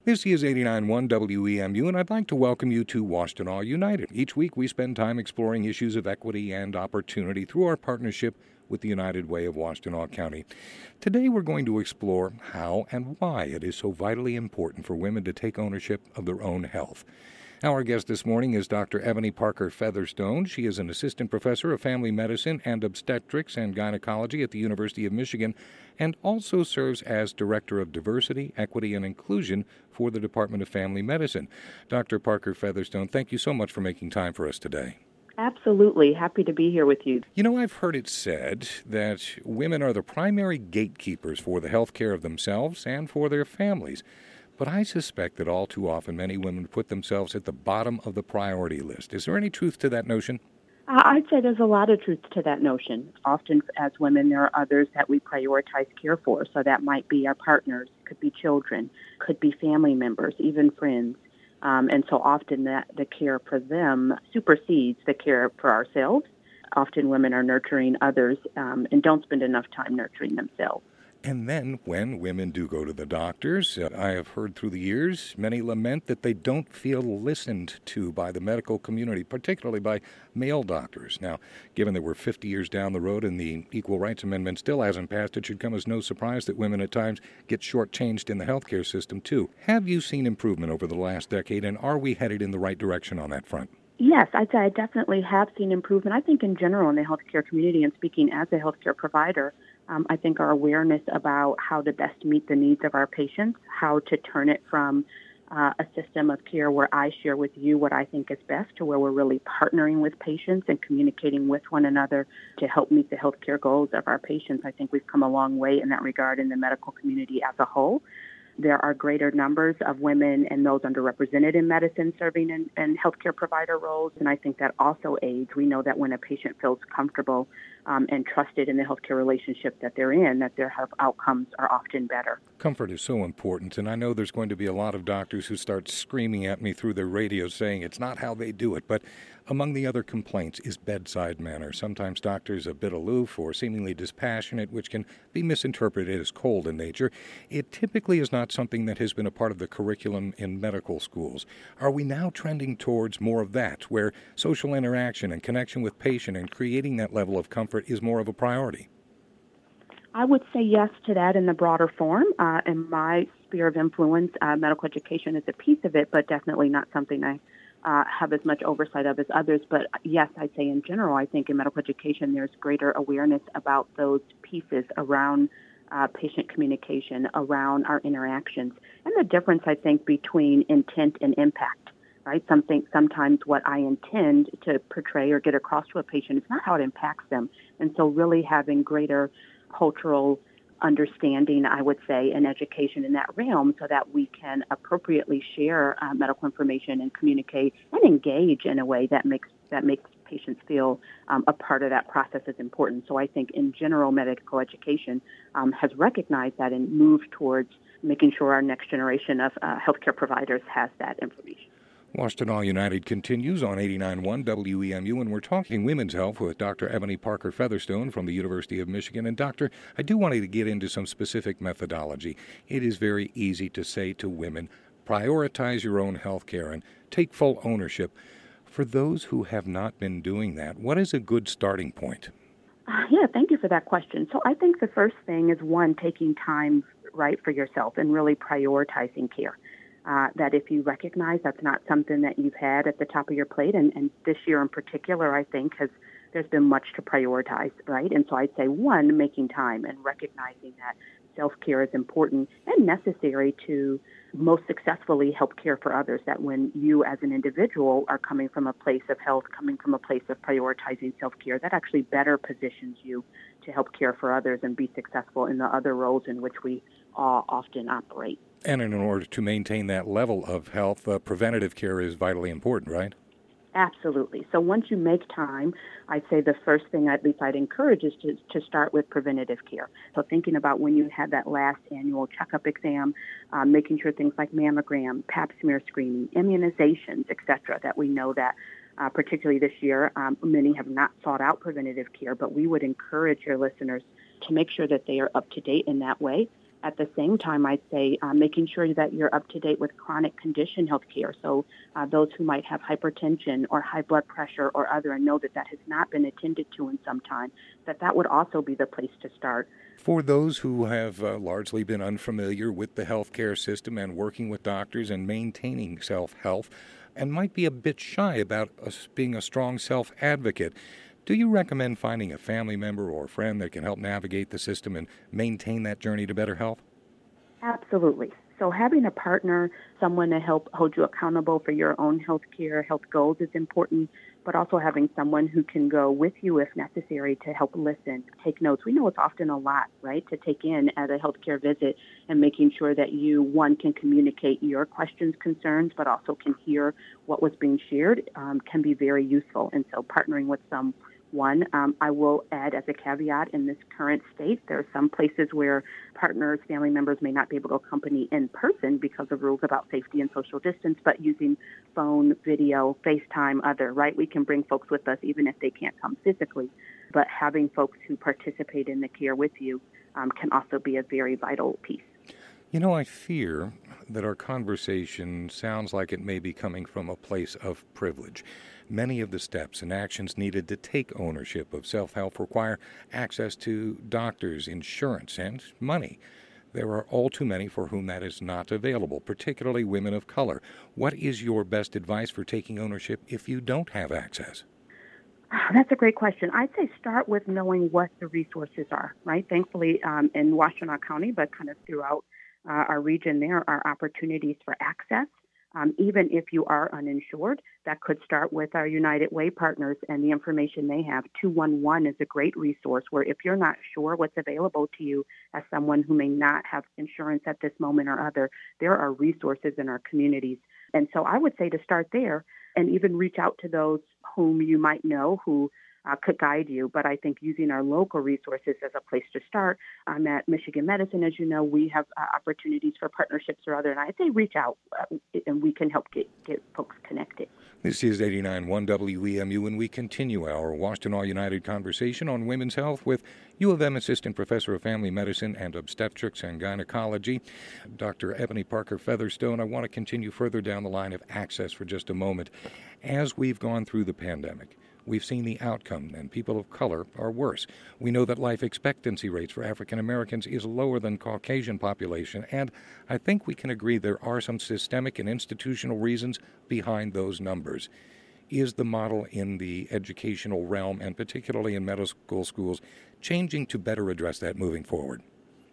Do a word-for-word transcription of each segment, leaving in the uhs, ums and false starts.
This is eighty-nine point one W E M U, and I'd like to welcome you to Washtenaw United. Each week we spend time exploring issues of equity and opportunity through our partnership with the United Way of Washtenaw County. Today we're going to explore how and why it is so vitally important for women to take ownership of their own health. Our guest this morning is Doctor Ebony Parker Featherstone. She is an assistant professor of family medicine and obstetrics and gynecology at the University of Michigan and also serves as director of diversity, equity, and inclusion for the Department of Family Medicine. Doctor Parker Featherstone, thank you so much for making time for us today. Absolutely. Happy to be here with you. You know, I've heard it said that women are the primary gatekeepers for the health care of themselves and for their families. But I suspect that all too often many women put themselves at the bottom of the priority list. Is there any truth to that notion? I'd say there's a lot of truth to that notion. Often as women, there are others that we prioritize care for. So that might be our partners, could be children, could be family members, even friends. Um, and so often that the care for them supersedes the care for ourselves. Often women are nurturing others um, and don't spend enough time nurturing themselves. And then when women do go to the doctors, uh, I have heard through the years, many lament that they don't feel listened to by the medical community, particularly by male doctors. Now, given that we're fifty years down the road and the Equal Rights Amendment still hasn't passed, it should come as no surprise that women at times get shortchanged in the healthcare system, too. Have you seen improvement over the last decade, and are we headed in the right direction on that front? Yes, I'd say I definitely have seen improvement. I think in general in the healthcare community, and speaking as a healthcare provider, um, I think our awareness about how to best meet the needs of our patients, how to turn it from uh, a system of care where I share with you what I think is best to where we're really partnering with patients and communicating with one another to help meet the healthcare goals of our patients. I think we've come a long way in that regard in the medical community as a whole. There are greater numbers of women and those underrepresented in medicine serving in, in healthcare provider roles, and I think that also aids. We know that when a patient feels comfortable um, and trusted in the healthcare relationship that they're in, that their health outcomes are often better. Comfort is so important, and I know there's going to be a lot of doctors who start screaming at me through their radios saying it's not how they do it, but among the other complaints is bedside manner. Sometimes doctors a bit aloof or seemingly dispassionate, which can be misinterpreted as cold in nature. It typically is not something that has been a part of the curriculum in medical schools. Are we now trending towards more of that, where social interaction and connection with patient and creating that level of comfort is more of a priority? I would say yes to that in the broader form. Uh, in my sphere of influence, uh, medical education is a piece of it, but definitely not something I uh, have as much oversight of as others. But yes, I'd say in general, I think in medical education, there's greater awareness about those pieces around uh, patient communication, around our interactions, and the difference, I think, between intent and impact. Right? Something, sometimes what I intend to portray or get across to a patient is not how it impacts them. And so really having greater cultural understanding, I would say, and education in that realm so that we can appropriately share uh, medical information and communicate and engage in a way that makes that makes patients feel um, a part of that process is important. So I think in general, medical education um, has recognized that and moved towards making sure our next generation of uh, healthcare providers has that information. Washtenaw United continues on eighty-nine point one W E M U, and we're talking women's health with Doctor Ebony Parker Featherstone from the University of Michigan. And Doctor, I do want to get into some specific methodology. It is very easy to say to women, prioritize your own health care and take full ownership. For those who have not been doing that, what is a good starting point? Uh, yeah, thank you for that question. So I think the first thing is, one, taking time right for yourself and really prioritizing care. Uh, that if you recognize that's not something that you've had at the top of your plate, and, and this year in particular, I think, has there's been much to prioritize, right? And so I'd say, one, making time and recognizing that self-care is important and necessary to most successfully help care for others, that when you as an individual are coming from a place of health, coming from a place of prioritizing self-care, that actually better positions you to help care for others and be successful in the other roles in which we uh, often operate. And in order to maintain that level of health, uh, preventative care is vitally important, right? Absolutely. So once you make time, I'd say the first thing at least I'd encourage is to, to start with preventative care. So thinking about when you had that last annual checkup exam, um, making sure things like mammogram, pap smear screening, immunizations, et cetera, that we know that uh, particularly this year, um, many have not sought out preventative care, but we would encourage your listeners to make sure that they are up to date in that way. At the same time, I'd say uh, making sure that you're up to date with chronic condition health care. So uh, those who might have hypertension or high blood pressure or other and know that that has not been attended to in some time, that that would also be the place to start. For those who have uh, largely been unfamiliar with the healthcare system and working with doctors and maintaining self-health and might be a bit shy about us being a strong self-advocate, do you recommend finding a family member or friend that can help navigate the system and maintain that journey to better health? Absolutely. So having a partner, someone to help hold you accountable for your own health care, health goals is important, but also having someone who can go with you if necessary to help listen, take notes. We know it's often a lot, right, to take in at a healthcare visit, and making sure that you, one, can communicate your questions, concerns, but also can hear what was being shared um, can be very useful. And so partnering with some One, um, I will add as a caveat, in this current state, there are some places where partners, family members may not be able to accompany in person because of rules about safety and social distance, but using phone, video, FaceTime, other, right? We can bring folks with us even if they can't come physically, but having folks who participate in the care with you um, can also be a very vital piece. You know, I fear that our conversation sounds like it may be coming from a place of privilege. Many of the steps and actions needed to take ownership of self-help require access to doctors, insurance, and money. There are all too many for whom that is not available, particularly women of color. What is your best advice for taking ownership if you don't have access? That's a great question. I'd say start with knowing what the resources are, right? Thankfully, um, in Washtenaw County, but kind of throughout uh, our region, there are opportunities for access. Um, even if you are uninsured, that could start with our United Way partners and the information they have. two one one is a great resource where if you're not sure what's available to you as someone who may not have insurance at this moment or other, there are resources in our communities. And so I would say to start there and even reach out to those whom you might know who Uh, could guide you. But I think using our local resources as a place to start. I'm at Michigan Medicine, as you know, we have uh, opportunities for partnerships or other, and I'd say reach out uh, and we can help get, get folks connected. This is eighty-nine point one W E M U, and we continue our Washtenaw United conversation on women's health with U of M Assistant Professor of Family Medicine and Obstetrics and Gynecology, Doctor Ebony Parker Featherstone. I want to continue further down the line of access for just a moment. As we've gone through the pandemic, we've seen the outcome, and people of color are worse. We know that life expectancy rates for African Americans is lower than Caucasian population, and I think we can agree there are some systemic and institutional reasons behind those numbers. Is the model in the educational realm, and particularly in medical schools, changing to better address that moving forward?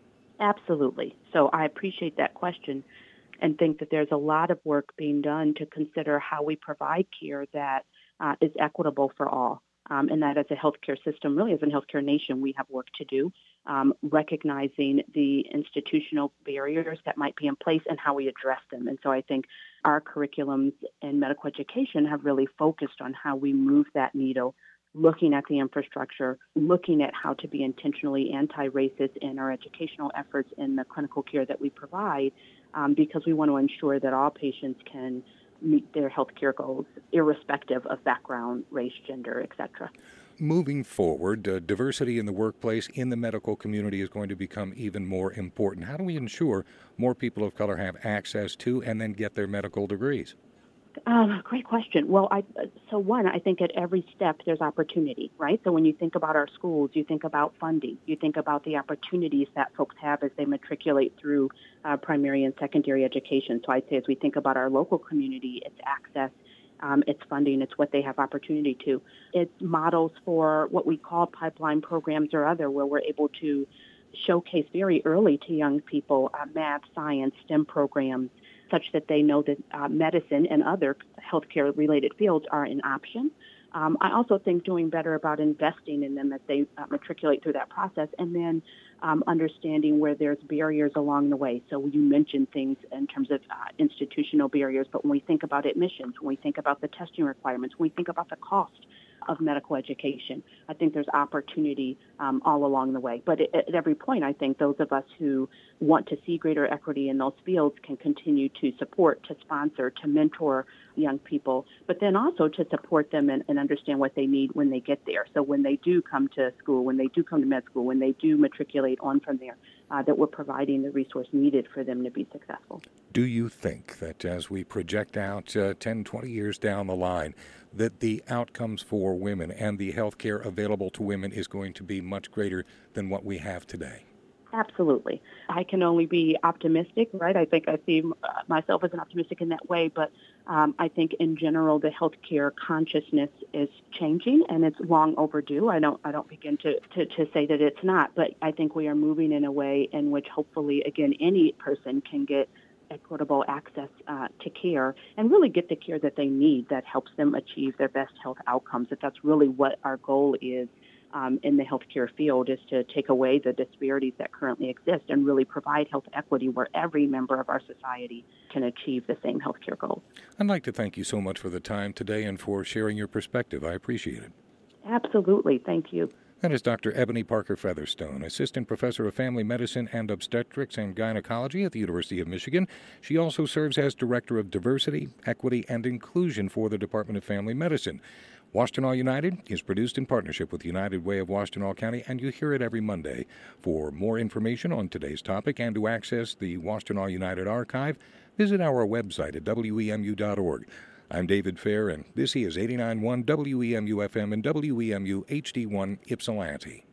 Absolutely. So I appreciate that question and think that there's a lot of work being done to consider how we provide care that Uh, is equitable for all, um, and that as a healthcare system, really as a healthcare nation, we have work to do, um, recognizing the institutional barriers that might be in place and how we address them. And so I think our curriculums in medical education have really focused on how we move that needle, looking at the infrastructure, looking at how to be intentionally anti-racist in our educational efforts in the clinical care that we provide, um, because we want to ensure that all patients can meet their health care goals, irrespective of background, race, gender, et cetera. Moving forward, uh, diversity in the workplace, in the medical community, is going to become even more important. How do we ensure more people of color have access to and then get their medical degrees? Um, great question. Well, I, so one, I think at every step there's opportunity, right? So when you think about our schools, you think about funding, you think about the opportunities that folks have as they matriculate through uh, primary and secondary education. So I'd say as we think about our local community, it's access, um, it's funding, it's what they have opportunity to. It's models for what we call pipeline programs or other, where we're able to showcase very early to young people uh, math, science, STEM programs, such that they know that uh, medicine and other healthcare-related fields are an option. Um, I also think doing better about investing in them as they uh, matriculate through that process, and then um, understanding where there's barriers along the way. So you mentioned things in terms of uh, institutional barriers, but when we think about admissions, when we think about the testing requirements, when we think about the cost of medical education, I think there's opportunity um, all along the way. But at, at every point, I think those of us who want to see greater equity in those fields can continue to support, to sponsor, to mentor young people, but then also to support them and, and understand what they need when they get there. So when they do come to school, when they do come to med school, when they do matriculate on from there, uh, that we're providing the resource needed for them to be successful. Do you think that as we project out uh, ten, twenty years down the line, that the outcomes for women and the health care available to women is going to be much greater than what we have today? Absolutely. I can only be optimistic, right? I think I see myself as an optimistic in that way, but um, I think in general the healthcare consciousness is changing, and it's long overdue. I don't I don't begin to, to, to say that it's not, but I think we are moving in a way in which hopefully, again, any person can get equitable access uh, to care and really get the care that they need that helps them achieve their best health outcomes. That that's really what our goal is. Um, in the healthcare field is to take away the disparities that currently exist and really provide health equity where every member of our society can achieve the same healthcare goals. I'd like to thank you so much for the time today and for sharing your perspective. I appreciate it. Absolutely. Thank you. That is Doctor Ebony Parker Featherstone, Assistant Professor of Family Medicine and Obstetrics and Gynecology at the University of Michigan. She also serves as Director of Diversity, Equity, and Inclusion for the Department of Family Medicine. Washtenaw United is produced in partnership with United Way of Washtenaw County, and you hear it every Monday. For more information on today's topic and to access the Washtenaw United archive, visit our website at W E M U dot org. I'm David Fair, and this is eighty-nine point one W E M U F M and W E M U H D one Ypsilanti.